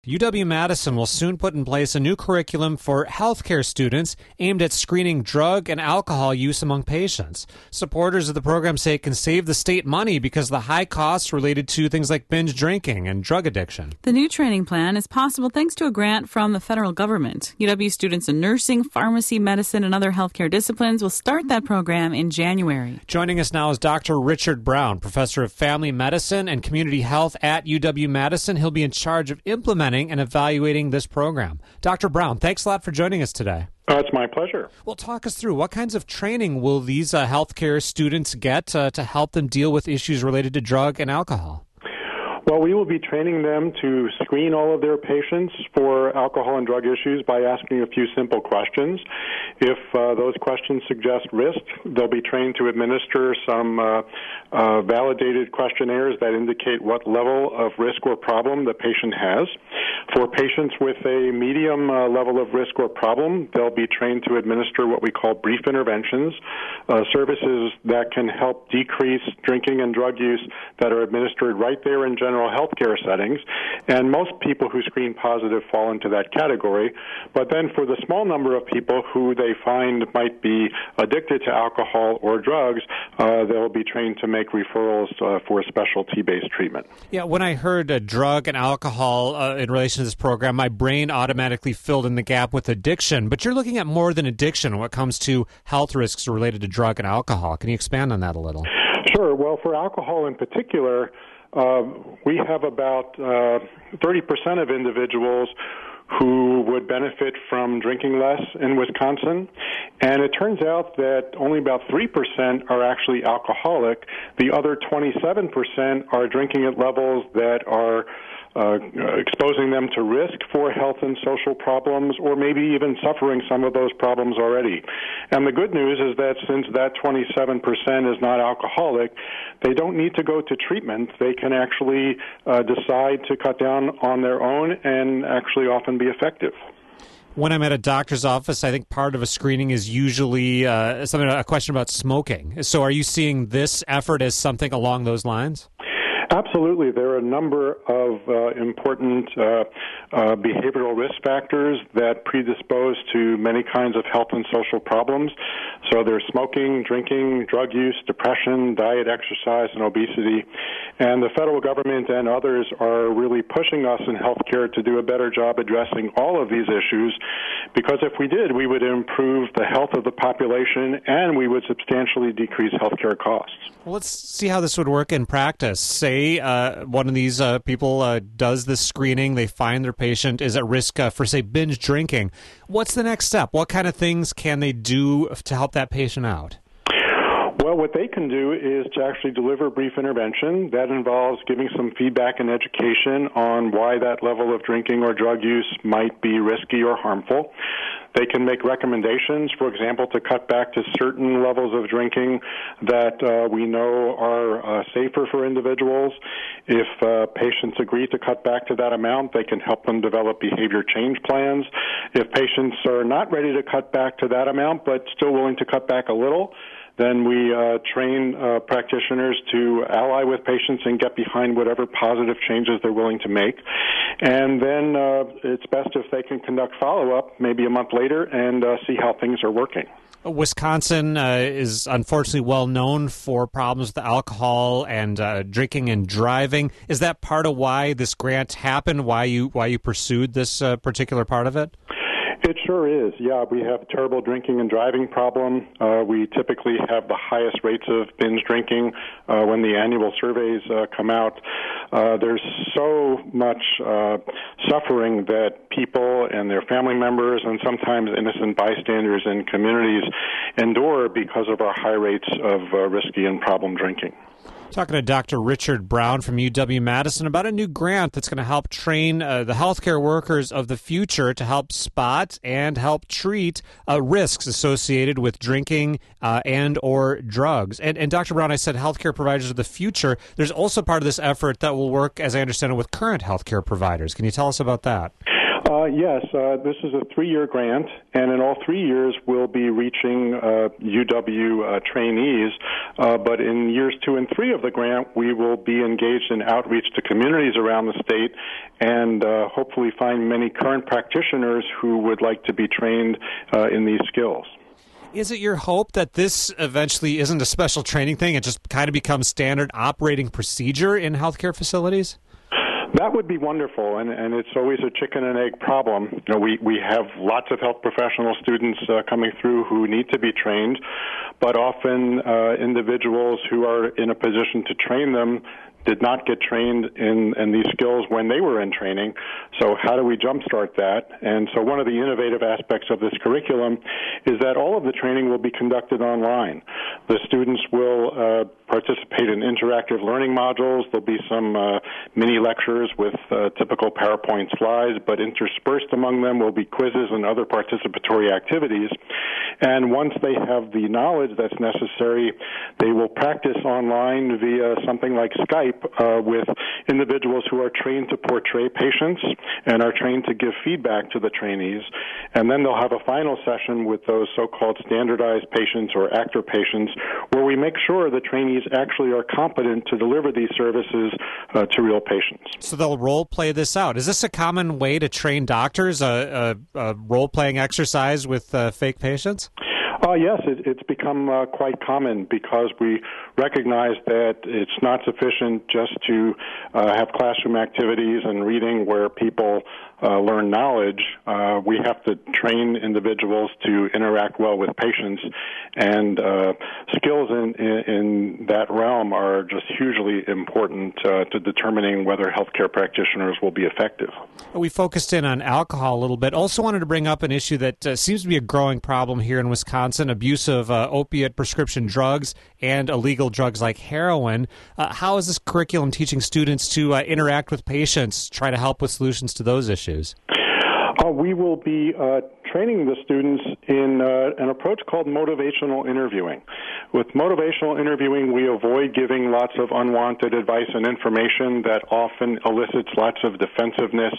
UW-Madison will soon put in place a new curriculum for healthcare students aimed at screening drug and alcohol use among patients. Supporters of the program say it can save the state money because of the high costs related to things like binge drinking and drug addiction. The new training plan is possible thanks to a grant from the federal government. UW students in nursing, pharmacy, medicine, and other healthcare disciplines will start that program in January. Joining us now is Dr. Richard Brown, professor of family medicine and community health at UW-Madison. He'll be in charge of implementing and evaluating this program. Dr. Brown, thanks a lot for joining us today. It's my pleasure. Well, talk us through what kinds of training will these healthcare students get to help them deal with issues related to drug and alcohol? Well, we will be training them to screen all of their patients for alcohol and drug issues by asking a few simple questions. If those questions suggest risk, they'll be trained to administer some validated questionnaires that indicate what level of risk or problem the patient has. For patients with a medium level of risk or problem, they'll be trained to administer what we call brief interventions, services that can help decrease drinking and drug use that are administered right there in general healthcare settings, and most people who screen positive fall into that category. But then for the small number of people who they find might be addicted to alcohol or drugs, they'll be trained to make referrals for specialty-based treatment. Yeah, when I heard drug and alcohol in relation to this program, my brain automatically filled in the gap with addiction. But you're looking at more than addiction when it comes to health risks related to drug and alcohol. Can you expand on that a little? Sure. Well, for alcohol in particular, we have about 30% of individuals who would benefit from drinking less in Wisconsin. And it turns out that only about 3% are actually alcoholic. The other 27% are drinking at levels that are exposing them to risk for health and social problems, or maybe even suffering some of those problems already. And the good news is that since that 27% is not alcoholic, they don't need to go to treatment. They can actually decide to cut down on their own and actually often be effective. When I'm at a doctor's office, I think part of a screening is usually a question about smoking. So are you seeing this effort as something along those lines? Absolutely. There are a number of important behavioral risk factors that predispose to many kinds of health and social problems. So there's smoking, drinking, drug use, depression, diet, exercise, and obesity. And the federal government and others are really pushing us in healthcare to do a better job addressing all of these issues, because if we did, we would improve the health of the population and we would substantially decrease healthcare costs. Well, let's see how this would work in practice. Say one of these people does this screening, they find their patient is at risk for, say, binge drinking. What's the next step? What kind of things can they do to help that patient out? Well, what they can do is to actually deliver a brief intervention. That involves giving some feedback and education on why that level of drinking or drug use might be risky or harmful. They can make recommendations, for example, to cut back to certain levels of drinking that we know are safer for individuals. If patients agree to cut back to that amount, they can help them develop behavior change plans. If patients are not ready to cut back to that amount but still willing to cut back a little, then we train practitioners to ally with patients and get behind whatever positive changes they're willing to make. And then it's best if they can conduct follow-up maybe a month later and see how things are working. Wisconsin is unfortunately well known for problems with alcohol and drinking and driving. Is that part of why this grant happened, why you pursued this particular part of it? It sure is. Yeah, we have a terrible drinking and driving problem. We typically have the highest rates of binge drinking when the annual surveys come out. There's so much suffering that people and their family members and sometimes innocent bystanders in communities endure because of our high rates of risky and problem drinking. Talking to Dr. Richard Brown from UW-Madison about a new grant that's going to help train the healthcare workers of the future to help spot and help treat risks associated with drinking and or drugs. And Dr. Brown, I said healthcare providers of the future. There's also part of this effort that will work, as I understand it, with current healthcare providers. Can you tell us about that? Yes, this is a 3-year grant, and in all 3 years we'll be reaching UW trainees, but in years 2 and 3 of the grant we will be engaged in outreach to communities around the state and hopefully find many current practitioners who would like to be trained in these skills. Is it your hope that this eventually isn't a special training thing, it just kind of becomes standard operating procedure in healthcare facilities? That would be wonderful, and it's always a chicken and egg problem. You know, we have lots of health professional students coming through who need to be trained, but often individuals who are in a position to train them did not get trained in these skills when they were in training. So how do we jumpstart that? And so one of the innovative aspects of this curriculum is that all of the training will be conducted online. The students will participate in interactive learning modules. There'll be some mini lectures with typical PowerPoint slides, but interspersed among them will be quizzes and other participatory activities. And once they have the knowledge that's necessary, they will practice online via something like Skype with individuals who are trained to portray patients and are trained to give feedback to the trainees. And then they'll have a final session with those so-called standardized patients or actor patients where we make sure the trainees actually are competent to deliver these services to real patients. So they'll role-play this out. Is this a common way to train doctors, a role-playing exercise with fake patients? Yes, it's become quite common because we recognize that it's not sufficient just to have classroom activities and reading where people learn knowledge. We have to train individuals to interact well with patients, and skills in that realm are just hugely important to determining whether healthcare practitioners will be effective. We focused in on alcohol a little bit. Also wanted to bring up an issue that seems to be a growing problem here in Wisconsin, abuse of opiate prescription drugs and illegal drugs like heroin. How is this curriculum teaching students to interact with patients, try to help with solutions to those issues? We will be training the students in an approach called motivational interviewing. With motivational interviewing, we avoid giving lots of unwanted advice and information that often elicits lots of defensiveness.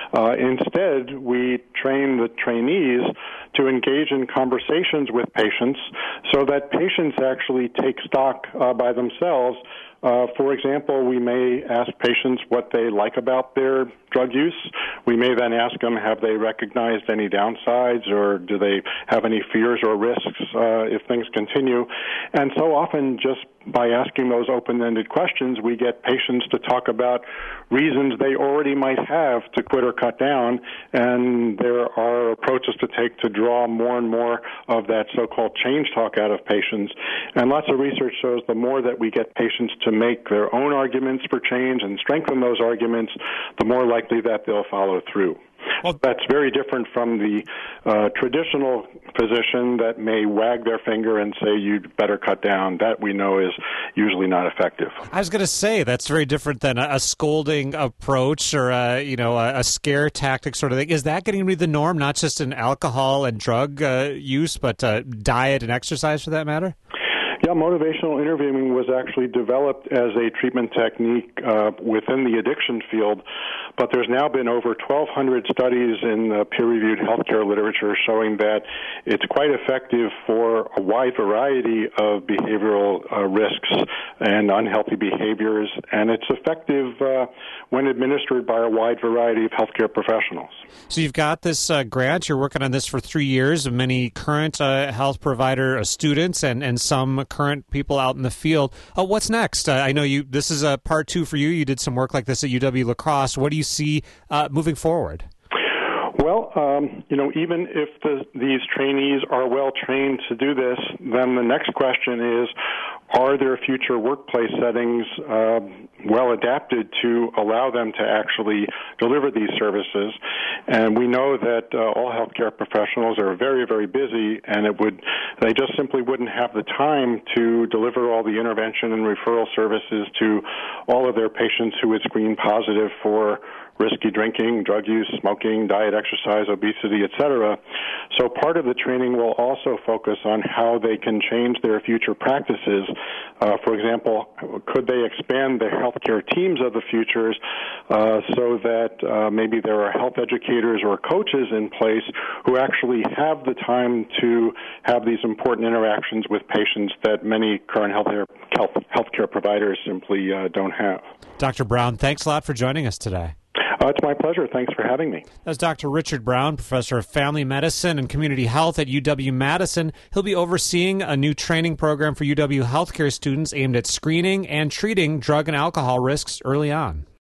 Instead, we train the trainees to engage in conversations with patients so that patients actually take stock by themselves. For example, we may ask patients what they like about their drug use. We may then ask them, have they recognized any downsides, or do they have any fears or risks if things continue? And so often, just by asking those open-ended questions, we get patients to talk about reasons they already might have to quit or cut down, and there are approaches to take to draw more and more of that so-called change talk out of patients. And lots of research shows the more that we get patients to make their own arguments for change and strengthen those arguments, the more likely that they'll follow through. Well, that's very different from the traditional physician that may wag their finger and say, you'd better cut down. That we know is usually not effective. I was going to say, that's very different than a scolding approach or a scare tactic sort of thing. Is that getting to be the norm, not just in alcohol and drug use, but diet and exercise for that matter? Yeah, motivational interviewing was actually developed as a treatment technique within the addiction field, but there's now been over 1,200 studies in peer-reviewed healthcare literature showing that it's quite effective for a wide variety of behavioral risks and unhealthy behaviors, and it's effective when administered by a wide variety of healthcare professionals. So you've got this grant. You're working on this for 3 years. Many current health provider students and some current people out in the field. What's next? I know this is a part 2 for you. You did some work like this at UW-La Crosse. What do you see moving forward? Well, even if these trainees are well trained to do this, then the next question is, are there future workplace settings well adapted to allow them to actually deliver these services? And we know that all healthcare professionals are very, very busy, and they just simply wouldn't have the time to deliver all the intervention and referral services to all of their patients who would screen positive for risky drinking, drug use, smoking, diet, exercise, obesity, etc. So part of the training will also focus on how they can change their future practices. For example, could they expand the healthcare teams of the futures so that maybe there are health educators or coaches in place who actually have the time to have these important interactions with patients that many current healthcare providers simply don't have. Dr. Brown, thanks a lot for joining us today. It's my pleasure. Thanks for having me. That's Dr. Richard Brown, professor of family medicine and community health at UW-Madison. He'll be overseeing a new training program for UW healthcare students aimed at screening and treating drug and alcohol risks early on.